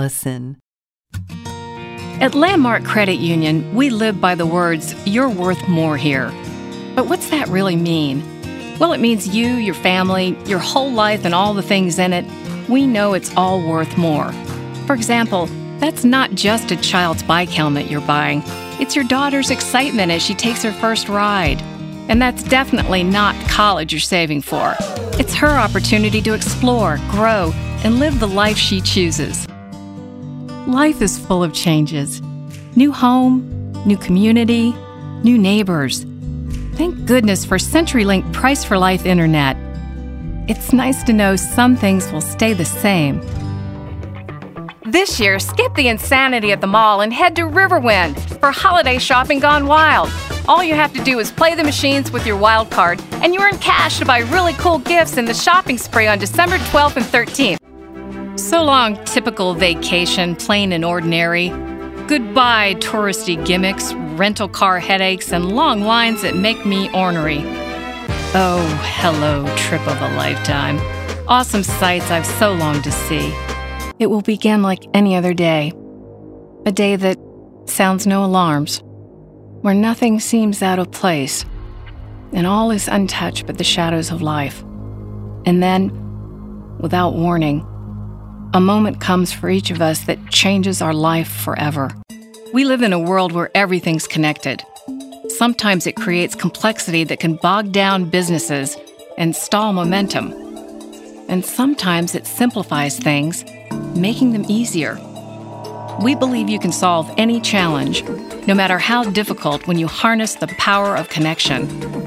Allison. At Landmark Credit Union, we live by the words, "You're worth more here." But what's that really mean? Well, it means you, your family, your whole life and all the things in it, we know it's all worth more. For example, that's not just a child's bike helmet you're buying. It's your daughter's excitement as she takes her first ride. And that's definitely not college you're saving for. It's her opportunity to explore, grow, and live the life she chooses. Life is full of changes. New home, new community, new neighbors. Thank goodness for CenturyLink Price for Life Internet. It's nice to know some things will stay the same. This year, skip the insanity at the mall and head to Riverwind for holiday shopping gone wild. All you have to do is play the machines with your wild card, and you earn cash to buy really cool gifts in the shopping spree on December 12th and 13th. So long, typical vacation, plain and ordinary. Goodbye, touristy gimmicks, rental car headaches, and long lines that make me ornery. Oh, hello, trip of a lifetime. Awesome sights I've so longed to see. It will begin like any other day. A day that sounds no alarms, where nothing seems out of place, and all is untouched but the shadows of life. And then, without warning, a moment comes for each of us that changes our life forever. We live in a world where everything's connected. Sometimes it creates complexity that can bog down businesses and stall momentum. And sometimes it simplifies things, making them easier. We believe you can solve any challenge, no matter how difficult, when you harness the power of connection.